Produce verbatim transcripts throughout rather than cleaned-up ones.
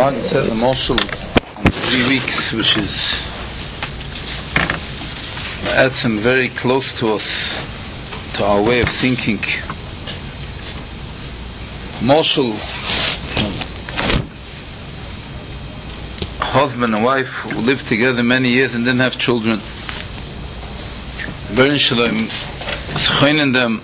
Maggid says a moshel on three weeks, which is adds some very close to us, to our way of thinking. Moshel, husband and wife who lived together many years and didn't have children. Berin Shalom, in them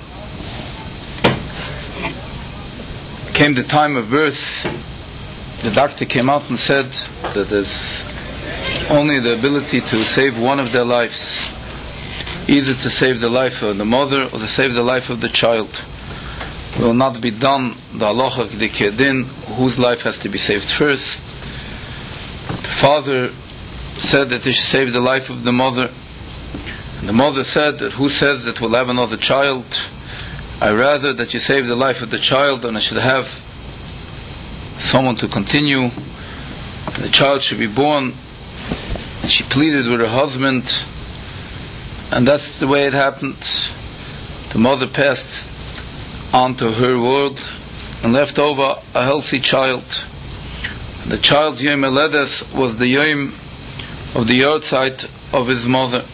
came the time of birth. The doctor came out and said that there's only the ability to save one of their lives, either to save the life of the mother or to save the life of the child. It will not be done the halacha kedin, whose life has to be saved first. The father said that he should save the life of the mother, and the mother said that who says that we'll have another child? I rather that you save the life of the child than I should have someone to continue. The child should be born. And she pleaded with her husband, and that's the way it happened. The mother passed on to her world and left over a healthy child. The child's Yom Haledes was the Yom of the yahrzeit of his mother.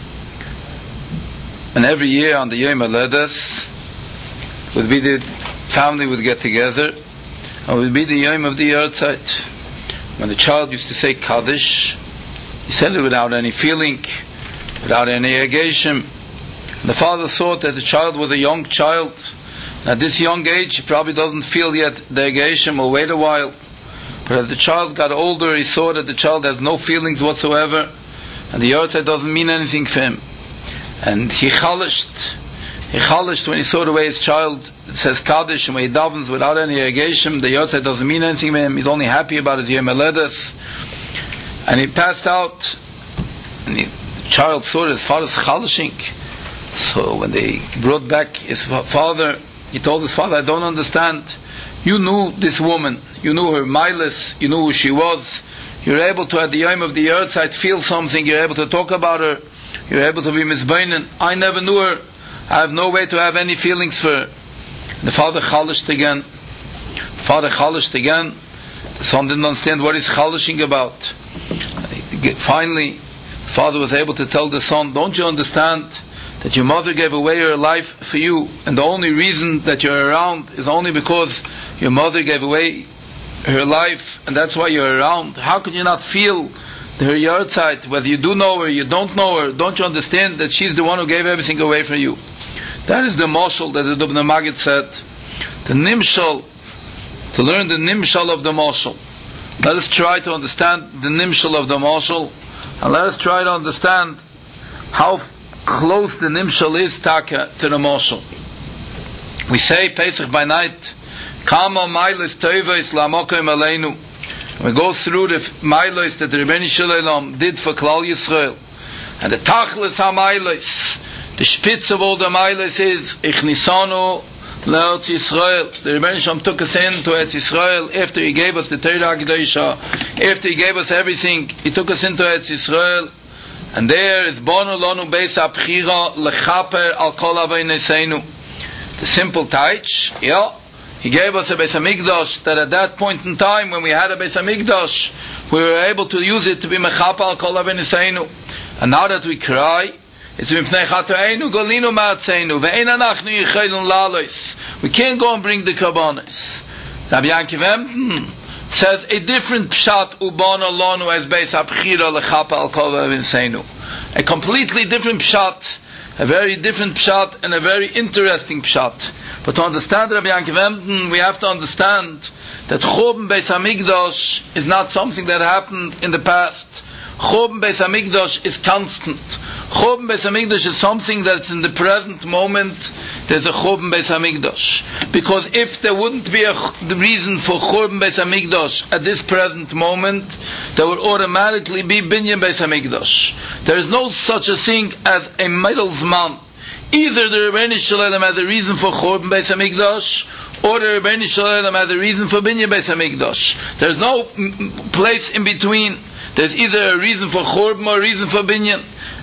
And every year on the Yom Haledes would be the family would get together, and would be the Yom of the yahrzeit. When the child used to say Kaddish, he said it without any feeling, without any negation. The father thought that the child was a young child. At this young age, he probably doesn't feel yet the negation, will wait a while. But as the child got older, he saw that the child has no feelings whatsoever, and the yahrzeit doesn't mean anything for him. And he chalished. He chalished when he saw the way his child says Kaddish, and when he davens without any negation, the yahrzeit doesn't mean anything to him. He's only happy about his Yom Haledes. And he passed out, and he, the child saw his father's chalishing. So when they brought back his father, he told his father, I don't understand. You knew this woman. You knew her milas. You knew who she was. You're able to, at the Yom of the yahrzeit, feel something. You're able to talk about her. You're able to be mizbeinen. I never knew her. I have no way to have any feelings for her. The father chalished again. The father chalished again. The son didn't understand what he's chalishing about. Finally, the father was able to tell the son, don't you understand that your mother gave away her life for you, and the only reason that you're around is only because your mother gave away her life, and that's why you're around. How could you not feel her yahrzeit, whether you do know her, you don't know her? Don't you understand that she's the one who gave everything away for you? That is the moshel that the Dubna Maggid said. The nimshal, to learn the nimshal of the moshel. Let us try to understand the nimshal of the moshel, and let us try to understand how close the nimshal is taka to the moshel. We say Pesach by night, Kama mailis tevais lamokim aleinu. We go through the mailis that the Rebbeinu Shalom did for Klal Yisrael, and the tachlis ha-mailis, the spitz of all the mailis is Ich nisanu le'Eretz Yisrael. The Rebbeinu Shalom took us in to Eretz Yisrael after He gave us the Torah Kedosha, after He gave us everything. He took us into Eretz Yisrael, and there is Bonu Lonu Beis HaBchira Lechaper Al Kol Aveineseinu. The simple taich, yeah. He gave us a Beis HaMikdash that at that point in time, when we had a Beis HaMikdash, we were able to use it to be Mechaper Al Kol Aveineseinu. And now that we cry, it's Mipnei Chatoeinu Golinu Ma'atzeinu Ve'ein Anachnu Yichayilun Lalois. We can't go and bring the Karbanis. Rabbi Yankiv Emden says a different pshat ubana lanu as Beis HaBchira Lechaper Al Kol Aveineseinu. A completely different pshat, a very different pshat, and a very interesting pshat. But to understand Rabbi Yankiv Emden, we have to understand that Churban Beis HaMikdash is not something that happened in the past. Churban Beis HaMikdash is constant. Churban Beis HaMikdash is something that's in the present moment. There's a Churban Beis HaMikdash. Because if there wouldn't be a the reason for Churban Beis HaMikdash at this present moment, there would automatically be Binyan Beis HaMikdash. There is no such a thing as a middlesman. Either the Rebbeinu Shalom has a reason for Churban Beis HaMikdash, or the Rebbeinu Shalom has a reason for Binyan Beis HaMikdash. There's no m- place in between. There's either a reason for Churban or a reason for Binyan.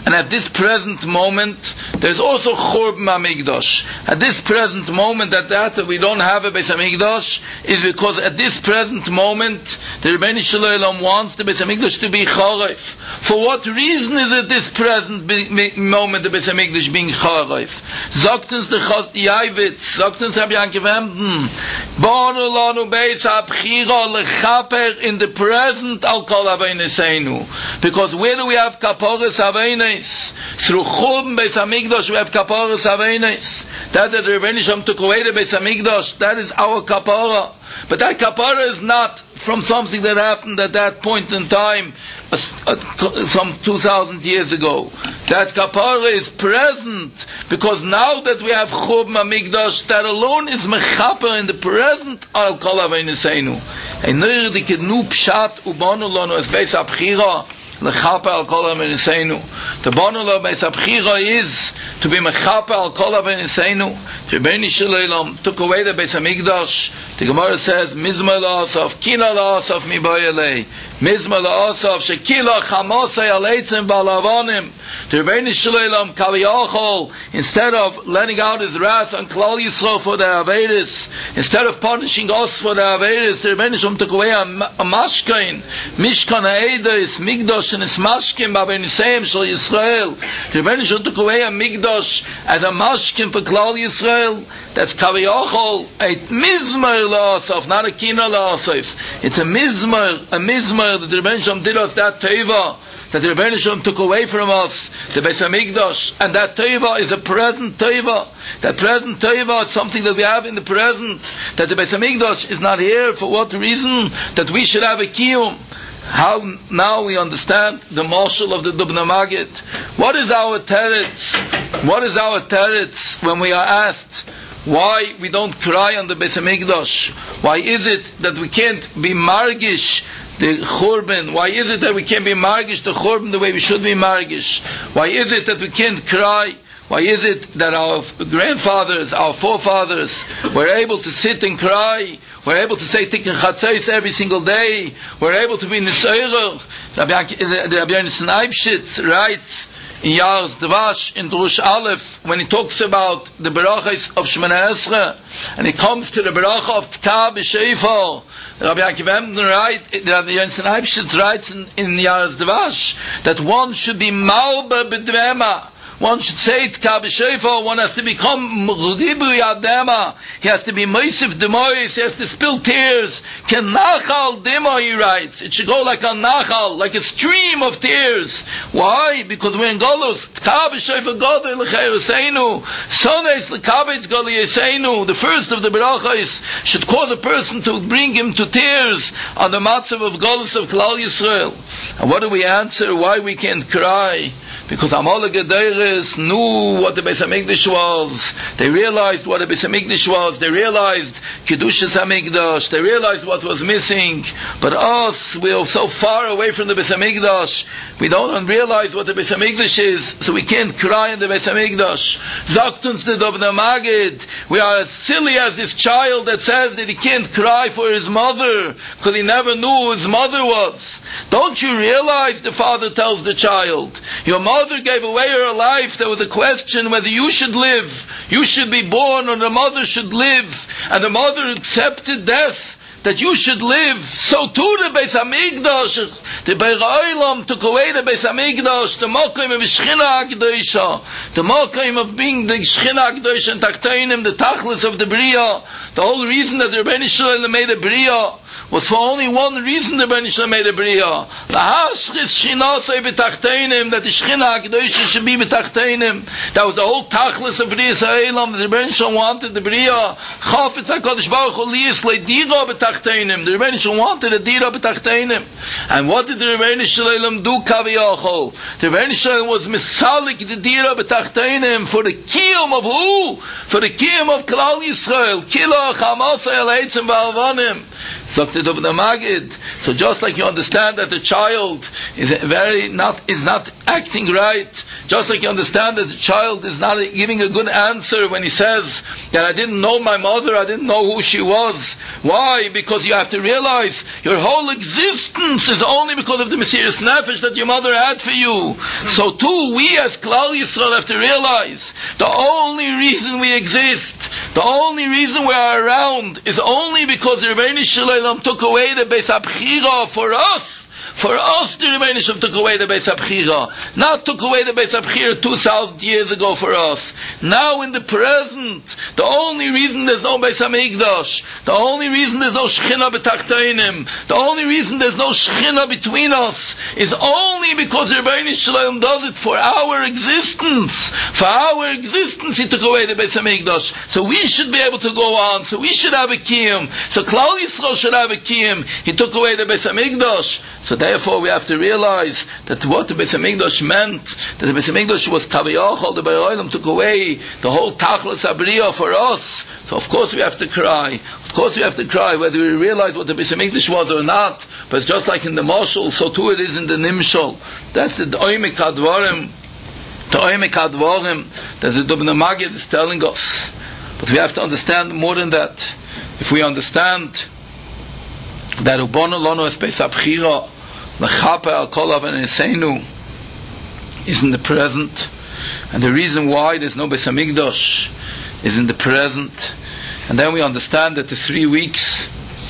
And at this present moment, there's also Churban HaMikdash. At this present moment, that, that, that we don't have a Beis HaMikdash is because at this present moment, the Rebbeinu Shalom wants the Beis HaMikdash to be Charif. For what reason is it this present be, moment the Beis HaMikdash being Charif? Sagt uns the Chot Yavitz, sagt uns Rabbi Yankiv Emden, Bonu lanu Beis HaBchira lechaper in the present al kol aveineseinu. Because where do we have Kaporas Aveines? Through Churban Beis HaMikdash we have Kaporas Aveines. That the Rebbeinu Shalom took away the Beis HaMikdash, that is our Kapara. But that Kapara is not from something that happened at that point in time, uh, uh, some two thousand years ago. That Kapara is present, because now that we have Churban HaMikdash, that alone is Mechaper in the present, Al Kol Aveineseinu. Ein Neur Dikenu Pshat Ubonu Lanu Es Beis HaBchira Lechaper Al Kol Aveineseinu. The Bonu Lo Beis HaBchira is to be Mechaper Al Kol Aveineseinu. The Rebbeinu Shalom took away the Beis HaMikdash. The Gemara says, Mizmor La'asaf, Kina La'asaf Miboyelei. Mizmor La'asaf, Shekila Chamosei Aleitzim Balavonim. The Rebbeinu Shalom Kaviyachol, instead of letting out his wrath on Klal Yisrael for their Averis, instead of punishing us for their Averis, the Rebbeinu Shalom took away a, a Mashkain, Mishkan Ha'edis, Migdosh and Mashkin, Babeniseim Shal Yisrael. The Rebbeinu Shalom took away a Migdosh as a Mashkin for Klal Yisrael. That's Kaviyachol, a Mizmor La'asaf, not a Kina La'asaf. It's a Mizmor, a Mizmor that the Rebbeinu Shalom did us that Teva, that the Rebbeinu Shalom took away from us, the Beis HaMikdash, and that Teva is a present Teva. That present Teva is something that we have in the present, that the Beis HaMikdash is not here. For what reason? That we should have a Kiyum. How now we understand the marshal of the Dubna Magid. What is our teretz? What is our teretz when we are asked why we don't cry on the Beis HaMikdash? Why is it that we can't be margish the Churban? Why is it that we can't be margish the Churban the way we should be margish? Why is it that we can't cry? Why is it that our grandfathers, our forefathers were able to sit and cry? We're able to say Tikkun Chatzos every single day. We're able to be in the Seirah. Rabbi Yonasan Eibshitz writes in Yars Dvash, in Drush Aleph, when he talks about the Berachos of Shemona Esrei, and he comes to the Beracha of Tkah B'Sheifor, Rabbi Yankiv Emden writes, Rabbi Yonasan Eibshitz writes in, in Yars Dvash, that one should be Malba B'Dvema. One should say Tkah B'Sheifor, one has to become Ribui Adema, he has to be Meisif Demois, he has to spill tears. Ken Nachal Demo, he writes. It should go like a Nachal, like a stream of tears. Why? Because we're in Golus. Tkah B'Sheifor Godel L'Chei Yoseinu, Sones L'Kavitz Goli Yoseinu. The first of the Berachos should cause a person to bring him to tears on the matzav of Golus of Klal Yisrael. And what do we answer? Why we can't cry? Because Amalei Gederes knew what the Beis HaMikdash was. They realized what the Beis HaMikdash was. They realized Kedushas HaMikdash. They realized what was missing. But us, we are so far away from the Beis HaMikdash. We don't realize what the Beis HaMikdash is, so we can't cry in the Beis HaMikdash. Sagt uns the Dubna Magid, we are as silly as this child that says that he can't cry for his mother because he never knew who his mother was. Don't you realize, the father tells the child, your mother gave away her life. There was a question whether you should live, you should be born, or the mother should live, and the mother accepted death, that you should live. So too the Beis HaMikdash, the Beis Olam took away the Beis HaMikdash, the Mokim of Shechina HaKdosha, the Mokim of being the Shechina HaKdosha and Tachteinim, the Tachlis of the Bria. The whole reason that the Rebbeinu Shalom made a Bria was for only one reason. The Rebbeinu Shalom made a Bria. Lahashchis Shinasei b'Tachteinim, that the Shechina HaKdosha should be b'Tachteinim. That was the whole Tachlis of Bria Sa'elam. The Rebbeinu Shalom wanted the Bria. Chafetz HaKadosh Baruch Hu liyis le'dira b'Tachteinim. The Rebbeinu Shalom wanted a dira b'Tachteinim. And what did the Rebbeinu Shalom do? Kaviyachol. The Rebbeinu Shalom was misalik the dira b'Tachteinim for the kiyum of who? For the kiyum of Klal Yisrael. Kila chamasei aleitzim v'alvanim. So just like you understand that the child is very not is not acting right, just like you understand that the child is not giving a good answer when he says that I didn't know my mother, I didn't know who she was. Why? Because because you have to realize your whole existence is only because of the Mesiras Nefesh that your mother had for you. So too, we as Klal Yisrael have to realize the only reason we exist, the only reason we are around, is only because the Rebbeinu Shalom took away the Beis HaBchira for us. For us, the Rebbeinu Shalom took away the Beis HaBchira. Not took away the Beis HaBchira two thousand years ago for us. Now in the present, the only reason there's no Beis HaMikdash, the only reason there's no Shechina b'Tachteinim, the only reason there's no Shechina between us, is only because the Rebbeinu Shalom does it for our existence. For our existence, He took away the Beis HaMikdash. So we should be able to go on. So we should have a Kiyum. So Klal Yisrael should have a Kiyum. He took away the Beis HaMikdash. So therefore we have to realize that what the Beis HaMikdash meant, that the Beis HaMikdash was Kaviyachol, the Borei Olam took away the whole Tachlis Abriya for us. So of course we have to cry. Of course we have to cry, whether we realize what the Beis HaMikdash was or not. But it's just like in the Moshel, so too it is in the Nimshol. That's the Oimek HaDvarim, the Oimek HaDvarim that the Dubna Magid is telling us. But we have to understand more than that. If we understand that Ubonu Lono es Beis HaBchira L'chaper al kol avaneseinu is in the present, and the reason why there's no Beis HaMikdash is in the present, and then we understand that the three weeks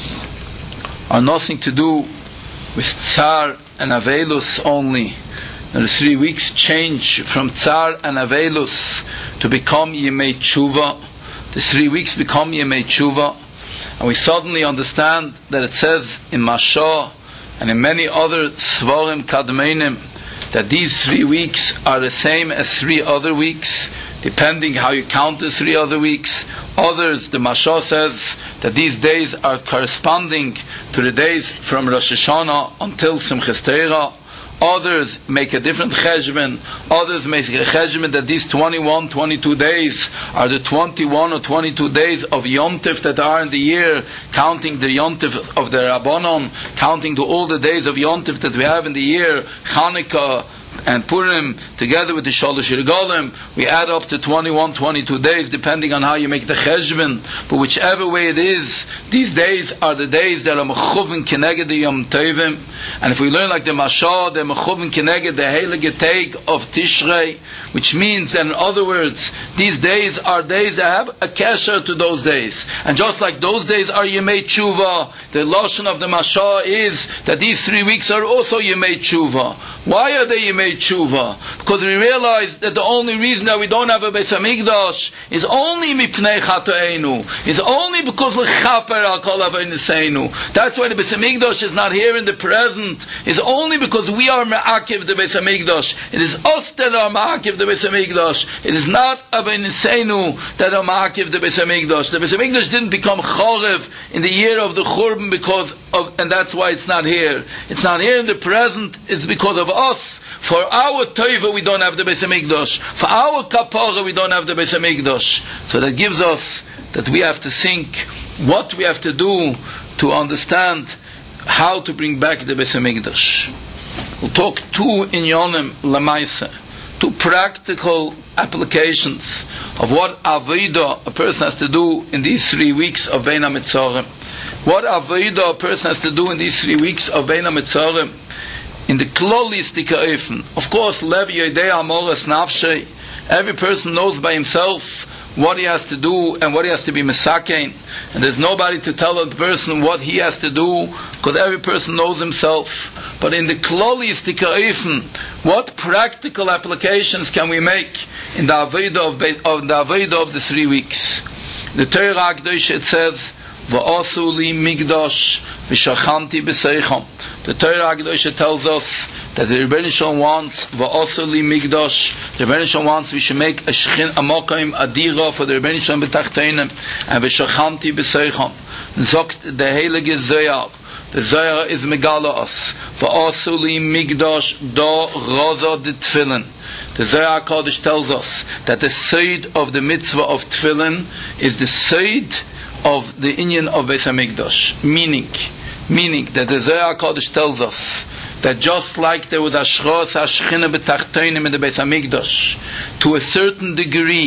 are nothing to do with Tsar and Avelus only. And the three weeks change from Tsar and Avelus to become Yemei Tshuva. The three weeks become Yemei Tshuva, and we suddenly understand that it says in Mashah and in many other Svarim Kadmeinim that these three weeks are the same as three other weeks, depending how you count the three other weeks. Others, the Mashah says that these days are corresponding to the days from Rosh Hashanah until Simchas Torah. Others make a different cheshbon. Others make a cheshbon that these twenty-one, twenty-two days are the twenty-one or twenty-two days of Yom Tov that are in the year, counting the Yom Tov of the Rabbanon, counting to all the days of Yom Tov that we have in the year, Chanukah and Purim, together with the Shalosh Regalim, we add up to twenty-one, twenty-two days, depending on how you make the cheshbon. But whichever way it is, these days are the days that are mechuvin keneged the Yom Tovim. And if we learn like the Mashah, they're mechuvin keneged the Heilige Tag of Tishrei, which means that in other words, these days are days that have a kesher to those days. And just like those days are Yemei Tshuva, the lashon of the Mashah is that these three weeks are also Yemei Tshuva. Why are they Yemei Tshuva? Because we realize that the only reason that we don't have a Beis HaMikdash is only mipnei chatoeinu. Is only because l'chaper al kol avaneseinu. That's why the Beis HaMikdash is not here in the present. Is only because we are me'akiv the Beis HaMikdash. It is us that are me'akiv the Beis HaMikdash. It is not avaneseinu that are me'akiv the Beis HaMikdash. The Beis HaMikdash didn't become chorev in the year of the Churban because of, and that's why it's not here. It's not here in the present. It's because of us. For our Tova we don't have the Beis HaMikdash. For our Kapara we don't have the Beis HaMikdash. So that gives us that we have to think what we have to do to understand how to bring back the Beis HaMikdash. We'll talk two inyonim lamaisa, two practical applications of what avodah a person has to do in these three weeks of Bein HaMetzarim. What avodah a person has to do in these three weeks of Bein HaMetzarim. In the klolistic oifen, of course, levi yodei amoras nafshei. Every person knows by himself what he has to do and what he has to be mesakein, and there's nobody to tell the person what he has to do, because every person knows himself. But in the klolistic oifen, what practical applications can we make in the avodah of, of the avodah of the three weeks? The Torah Akdosh, it says, "Va'asu li migdash v'shachanti b'seicham." The Torah Akdosh tells us that the Rebbeinu Shalom wants va'asu li migdash. The Rebbeinu Shalom wants we should make a shchin a mokaim adira for the Rebbeinu Shalom b'tachteinem and v'shachanti b'seicham. And sagt the Heilige Zohar. The Zohar is megala us va'asu li migdash da raza de tefillin. The Zohar Kodesh tells us that the seed of the mitzvah of tefillin is the seed of the inyan of Beis HaMikdash. Meaning, meaning that the Zohar Kodesh tells us that just like there was Ashros HaShechina B'Tachtonim in the Beis HaMikdash, to a certain degree,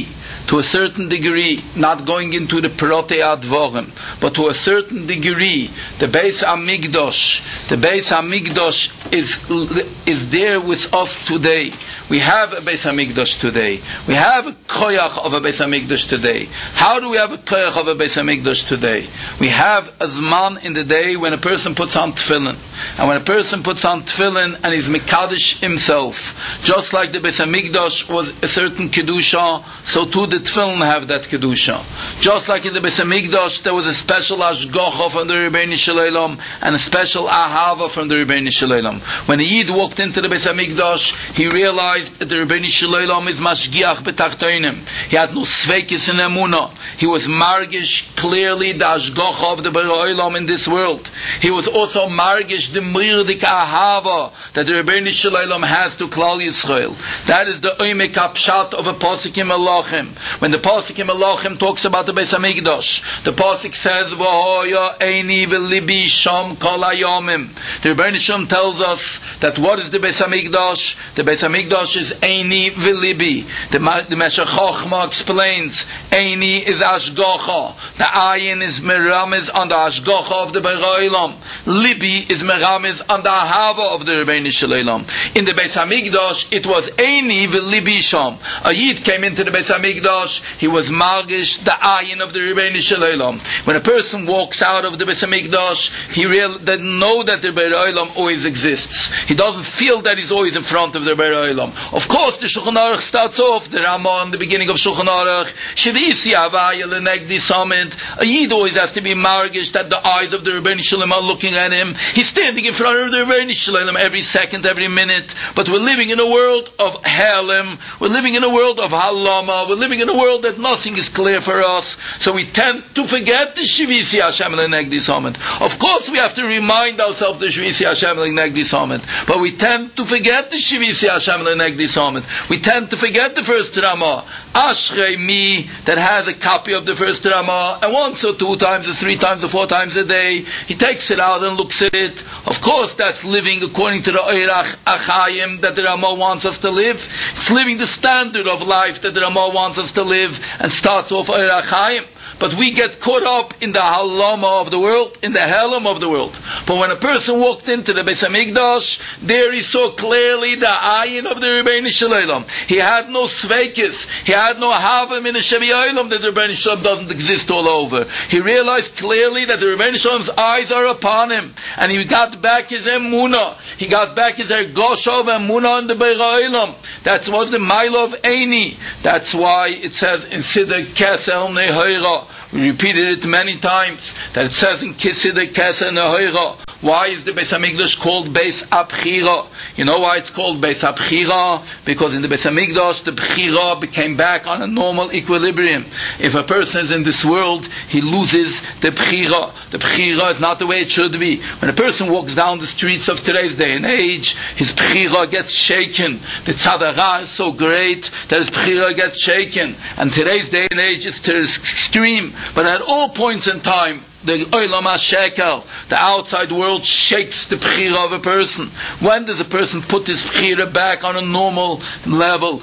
to a certain degree, not going into the Perotei Advorim, but to a certain degree, the Beis Hamikdash, the Beis Hamikdash is is there with us today. We have a Beis Hamikdash today. We have a koyach of a Beis Hamikdash today. How do we have a koyach of a Beis Hamikdash today? We have a zman in the day when a person puts on tefillin, and when a person puts on tefillin and is mekadosh himself, just like the Beis Hamikdash was a certain kedusha, so too the tefillin have that kedusha. Just like in the Beis Hamikdash there was a special ashgacha from the Rebbeinu Shalom and a special ahava from the Rebbeinu Shalom. When the Yid walked into the Beis Hamikdash, he realized that the Rebbeinu Shalom is mashgiach betachtoinim. He had no sveikis in emunah. He was margish clearly the ashgacha of the Borei Olam in this world. He was also margish the mirdik ahava that the Rebbeinu Shalom has to Klal Yisrael. That is the oimek apshat of a pasuk in Malachim. When the pasuk in Malachim talks about the Beis Hamikdash, the pasuk says, "V'hoya eini v'libi sham kol hayomim." The Rebbeinu Shalom tells us that what is the Beis Hamikdash? The Beis Hamikdash is eini v'libi. The, the Meshech Chochma explains, eini is ashgacha. The ayin is meramis on the ashgacha of the Borei Olam. Libi is meramis on the ahava of the Rebbeinu Shalom. In the Beis Hamikdash, it was eini v'libi sham. A Yid came into the Beis Hamikdash, he was margish the ayin of the Rebbeinu Shalom. When a person walks out of the Beis Hamikdash, he real doesn't know that the Borei Olam always exists. He doesn't feel that he's always in front of the Borei Olam. Of course, the Shulchan Aruch starts off, the Ramah in the beginning of Shulchan Aruch, Shivisi Havaya L'Negdi Summit. A Yid always has to be margish that the eyes of the Rebbeinu Shalom are looking at him. He's standing in front of the Rebbeinu Shalom every second, every minute. But we're living in a world of Halem. We're living in a world of Halama. We're living in a world that nothing is clear for us. So we tend to forget the Shivisi Hashem L'Negdi Summit. Of course, we have to remind ourselves the Shivisi Hashem L'Negdi Summit. But we tend to forget the Shivisi Hashem L'Negdi Summit. We tend to forget the first Ramah. Ashrei mi, that has a copy of the first Ramah, and once or two times or three times or four times a day, he takes it out and looks at it. Of course, that's living according to the Oirach Achayim that the Ramah wants us to live. It's living the standard of life that the Ramah wants us to live, and starts off Oirach Achayim. But we get caught up in the halama of the world, in the helam of the world. But when a person walked into the Beis Hamikdash, there he saw clearly the ayin of the Rebbeinu Shalom. He had no sveikis, he had no havim in the Shevi Olam that the Rebbeinu Shalom doesn't exist all over. He realized clearly that the Rebbeinu Shalom's eyes are upon him, and he got back his emunah. He got back his ergosha of emunah in the Borei Olam. That was the mile of Eini. That's why it says in Siddur Kesel Nehoira. We repeated it many times, that it says in Siddur Kesel Nehoira. Why is the Beis Hamikdash called Beis Abchira? You know why it's called Beis Abchira? Because in the Beis Hamikdash, the Bchira became back on a normal equilibrium. If a person is in this world, he loses the Bchira. The Bchira is not the way it should be. When a person walks down the streets of today's day and age, his Bchira gets shaken. The Tzadara is so great that his Bchira gets shaken. And today's day and age is to the extreme. But at all points in time, the Olam HaShekel, the outside world, shakes the Bechira of a person. When does a person put his Bechira back on a normal level?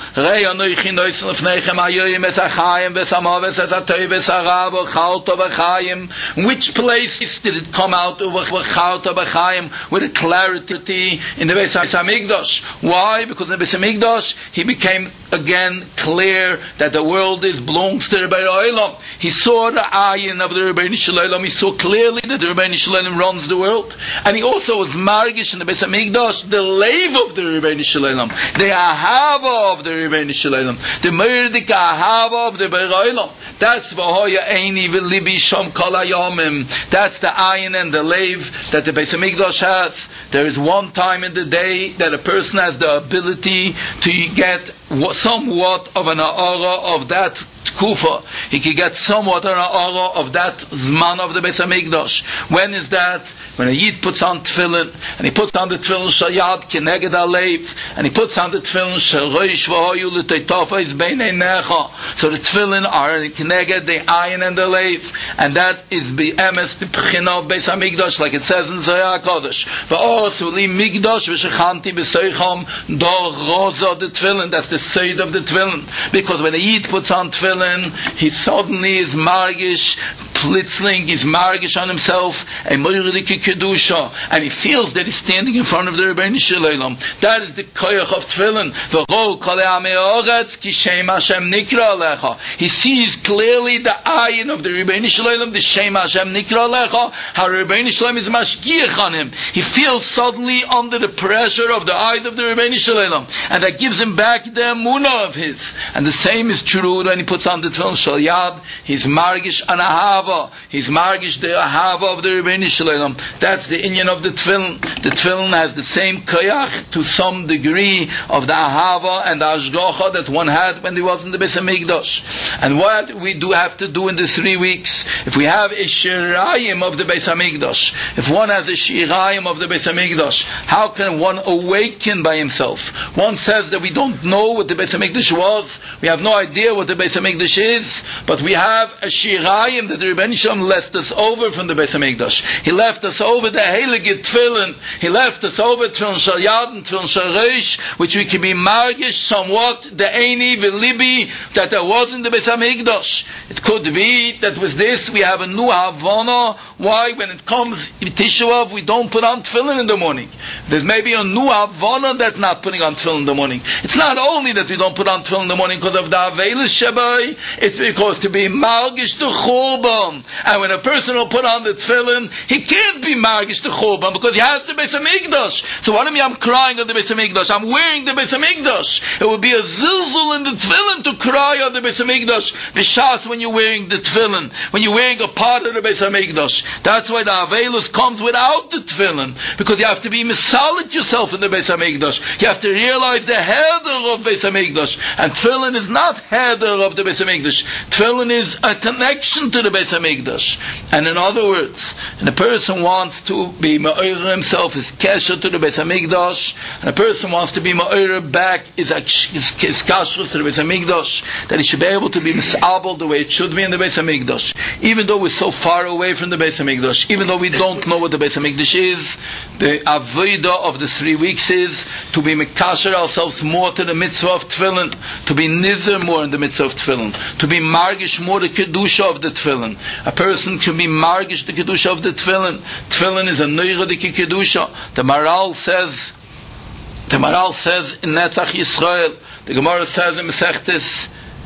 Which place did it come out of with a clarity in the Beis Hamikdash? Why? Because in the Beis Hamikdash, he became again clear that the world is belongs to the Borei Olam. He saw the ayin of the Rebbeinu Shalom. He saw clearly that the Rebbeinu Shalom runs the world, and he also was margish in the Beis Hamikdash the leiv of the Rebbeinu Shalom, the ahava of the Rebbeinu Shalom, the mirdik ahava of the Borei Olam. That's v'hoya eini v'libi sham kol hayomim. That's the ayin and the leiv that the Beis Hamikdash has. There is one time in the day that a person has the ability to get somewhat of an aura of that Kufa. He can get somewhat an aura of that Zman of the Beis Hamikdash. When is that? When a Yid puts on tefillin, and he puts on the tefillin shayad keneged alev, and he puts on the tefillin shalosh v'hoyu l'toitofes beinei necha. So the tefillin are keneged the ayin and the leiv, and that is be'emes the pchina of Beis Hamikdash, like it says in Zohar Kodesh. V'osu li migdash v'shechanti b'seicham do roza the tefillin. That's the seed of the tefillin. Because when a Yid puts on tefillin, tefillin, he suddenly is margish, plitzling, he's margish on himself, a moiridike kedusha, and he feels that he's standing in front of the Rebbeinu Shalom. That is the koyach of tefillin. V'chol kolei amei haaretz ki shem Hashem nikra alecha. He sees clearly the ayin of the Rebbeinu Shalom, the shem Hashem nikra alecha, how Rebbeinu Shalom is mashgiach on him. He feels suddenly under the pressure of the eyes of the Rebbeinu Shalom, and that gives him back the emunah of his. And the same is true when he puts on the tefillin shal yad. He's margish an ahava. He's margish the ahava of the Rebbeinu Shalom. That's the inyan of the tefillin. The tefillin has the same koyach to some degree of the ahava and the ashgacha that one had when he was in the Beis Hamikdash. And what we do have to do in the three weeks, if we have a shirayim of the Beis Hamikdash, if one has a shirayim of the Beis Hamikdash, how can one awaken by himself? One says that we don't know what the Beis Hamikdash was, we have no idea what the Beis Hamikdash is, but we have a shirayim that the Rebbeinu Shalom left us over from the Beis Hamikdash. He left us over the heilige tefillin. He left us over tefillin shal yad and tefillin shal reish, which we can be margish somewhat the eini v'libi that there was in the Beis Hamikdash. It could be that with this we have a new havana. Why, when it comes Tisha B'Av, we don't put on tefillin in the morning? There's maybe a new havana that's not putting on tefillin in the morning. It's not only that we don't put on tefillin in the morning because of the avelis shabai. It's because to be margish the churban. And when a person will put on the tefillin, he can't be margish the churban because he has the Beis Hamikdash. So what am I? I'm crying on the Beis Hamikdash. I'm wearing the Beis Hamikdash. It would be a zilzul in the tefillin to cry on the Beis Hamikdash. B'shas when you're wearing the tefillin, when you're wearing a part of the Beis Hamikdash. That's why the avelus comes without the tefillin, because you have to be misalit yourself in the Beis Hamikdash. You have to realize the heder of Beis Hamikdash, and tefillin is not heder of the Beis Hamikdash. Tefillin is a connection to the Beis Hamikdash. And in other words, and a person wants to be ma'or himself, his kesher to the Beis Hamikdash, and a person wants to be ma'or back, is his kashrus to the Beis Hamikdash, that he should be able to be misabel the way it should be in the Beis Hamikdash. Even though we're so far away from the Beis Hamikdash, even though we don't know what the Beis Hamikdash is, the avodah of the three weeks is to be mekasher ourselves more to the mitzvah of tefillin, to be nizer more in the mitzvah of tefillin, to be margish more the kedusha of the tefillin. A person can be margish the kedusha of the tefillin. Tefillin is a neirodike kedusha. The Maral says, the Maral says in Netzach Yisrael, the Gemara says in Mesechtes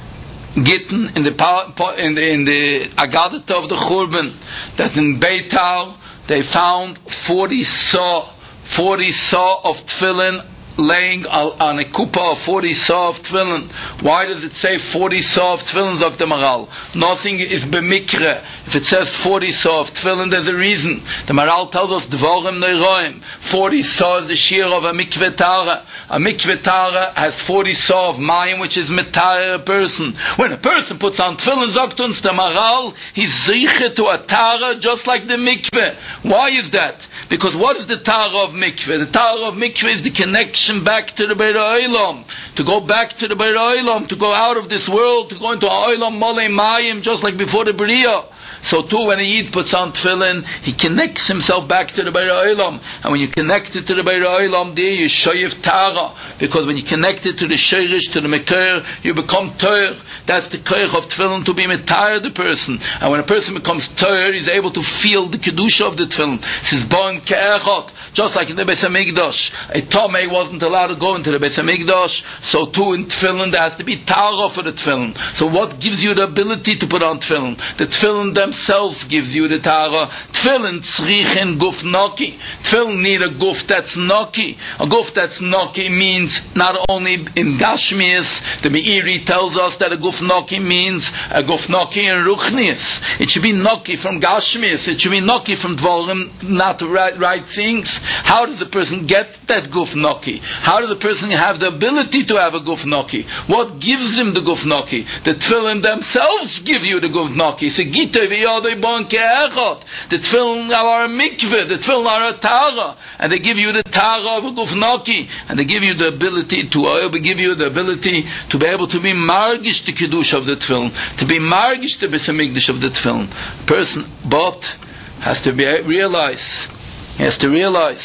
Gittin, in the in the in the Agadah of the Churban, that in Beitar they found forty saw, forty saw of tefillin laying on a kupa of forty saw of tefillin. Why does it say forty saw of tefillin, Zok the Maral? Nothing is b'mikre. If it says forty saw of tefillin, there's a reason. The Maral tells us dvorim neiroim. Forty saw is the shear of a mikveh tara. A mikveh tara has forty saw of mayim, which is metare a person. When a person puts on tefillin, Zok uns the Maral, he's ziche to a tara just like the mikveh. Why is that? Because what is the tara of mikveh? The tara of mikveh is the connection back to the Beira Olam, to go back to the Beira Olam, to go out of this world, to go into Olam Molei Mayim, just like before the Bria. So too, when a Yid puts on tefillin, he connects himself back to the Beira Olam. And when you connect it to the Beira Olam, there you shoyev tara. Because when you connect it to the sheirish, to the mekir, you become toir. That's the koyach of tefillin, to be metar the person. And when a person becomes toir, he's able to feel the kedusha of the tefillin. This is born ke'echot. Just like in the Beis Hamikdash, a Tomei wasn't allowed to go into the Beis Hamikdash, so too in tefillin there has to be tara for the tefillin. So what gives you the ability to put on tefillin? The tefillin themselves gives you the tara. Tefillin tzrichen guf noki. Tefillin need a guf that's noki. A guf that's noki means not only in Gashmias, the Meiri tells us that a guf noki means a guf noki in Ruchnias. It should be noki from Gashmias. It should be noki from Dvorim, not right, right things. How does the person get that guf noki? How does the person have the ability to have a guf noki? What gives him the guf noki? The tefillin themselves give you the guf noki. So gitei v'yodei bon ke'echot. The tefillin are a mikveh. The tefillin are a tara, and they give you the tara of a guf noki, and they give you the ability to uh, give you the ability to be able to be margish the kiddush of the tefillin, to be margish the Beis Hamikdash of the tefillin. Person, but has to be realize. He has to realize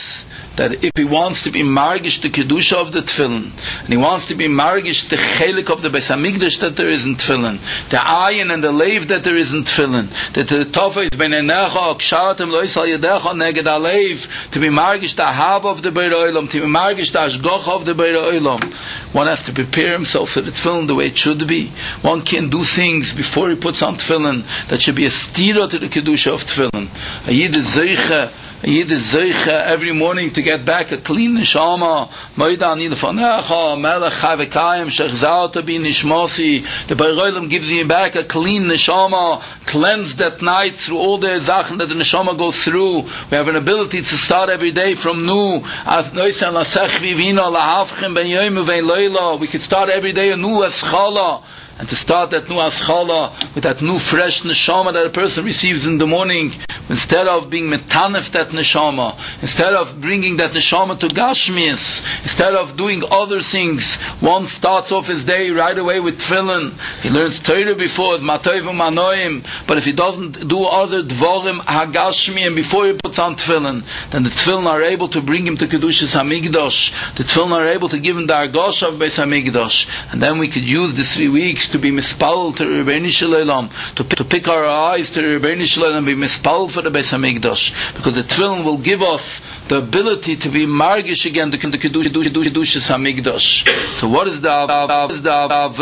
that if he wants to be margish the kedusha of the tefillin, and he wants to be margish the chelik of the Beis Hamikdash that there is in tefillin, the ayin and the leiv that there is in tefillin, that the tofa is ben enecha kshatim lo yisal yedecha neged aleiv, to be margish the ahava of the Beir Olam, to be margish the ashgocha of the Beir Olam. One has to prepare himself for the tefillin the way it should be. One can't do things before he puts on tefillin that should be a stira to the kedusha of tefillin. A yid is zeicha, a yid is zeicha every morning to get back a clean neshama. Moida ani lefanecha, melech chavekayim shechzauta bi nishmosi. The Beir Olam gives you back a clean neshama, cleansed at night through all the zachen that the neshama goes through. We have an ability to start every day from new. As noisan lasech vivina lahavchem ben yoyim uvein leila. We could start every day a new eschala. And to start that new aschala with that new fresh neshama that a person receives in the morning, instead of being metanef that neshama, instead of bringing that neshama to gashmias, instead of doing other things, one starts off his day right away with tefillin. He learns Torah before it, matoivim manoim. But if he doesn't do other dvorim hagashmiim before he puts on tefillin, then the tefillin are able to bring him to kedushas hamikdash. The tefillin are able to give him the argosh of Beis Hamikdash, and then we could use the three weeks to be mispal to Rebbeinu Shalom, to pick, to pick our eyes to Rebbeinu Shalom and be mispal for the Beis Hamikdash, because the tefillin will give us the ability to be margish again the kedushas hamikdash. So what is the what is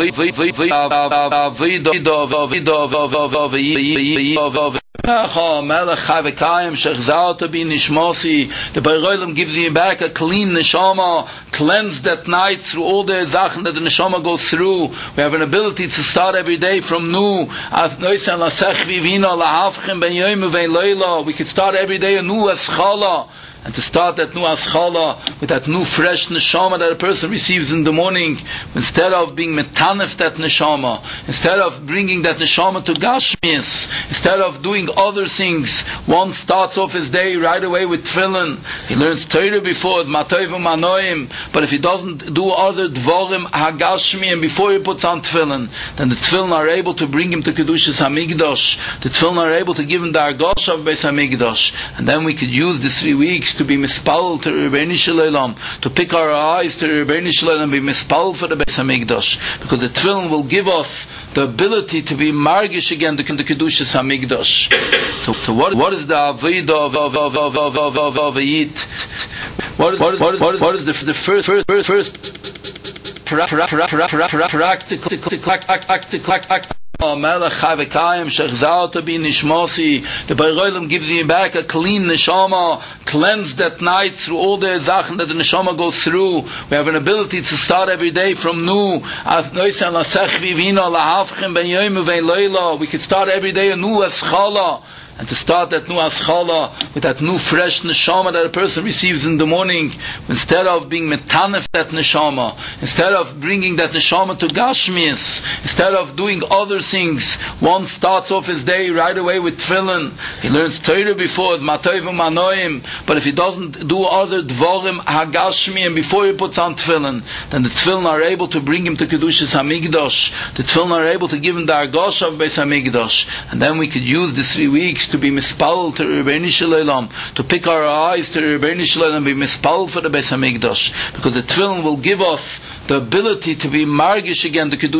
the the Beir Olam gives you back a clean neshama, cleansed at night through all the zachen that the neshama goes through. We have an ability to start every day from new. We can start every day a new eschala. And to start that new aschala with that new fresh neshama that a person receives in the morning, instead of being metanef that neshama, instead of bringing that neshama to gashmias, instead of doing other things, one starts off his day right away with tefillin. He learns Torah before it, matoivim manoim. But if he doesn't do other dvorim hagashmiim before he puts on tefillin, then the tefillin are able to bring him to kedushas hamikdash. The tefillin are able to give him the argosh of Beis Hamikdash, and then we could use the three weeks to be mispal to Rebbeinu Shalom, to pick our eyes to Rebbeinu Shalom and be mispal for the Beis Hamikdash, because the tefillin will give us the ability to be margish again the kedushas hamikdash. So, so what what is the avodah of of of of of of of of a yid? What is what is what is what is, what is the the first first first first practical practical Melech Chavekayim Shechzauta Bi Nishmosi. The Beir Olam gives you back a clean neshama, cleansed at night through all the zachen that the neshama goes through. We have an ability to start every day from new. We can start every day a new eschala. And to start that new aschala with that new fresh neshama that a person receives in the morning, instead of being metanef that neshama, instead of bringing that neshama to gashmias, instead of doing other things, one starts off his day right away with tefillin. He learns Torah before it, matoivim manoim. But if he doesn't do other dvorim hagashmiim before he puts on tefillin, then the tefillin are able to bring him to kedushas hamikdash. The tefillin are able to give him the argosh of Beis Hamikdash, and then we could use the three weeks to be mispal to Rebbeinu Shalom, to pick our eyes to Rebbeinu Shalom and be mispal for the Beis Hamikdash, because the tefillin will give us the ability to be margish again the kedusha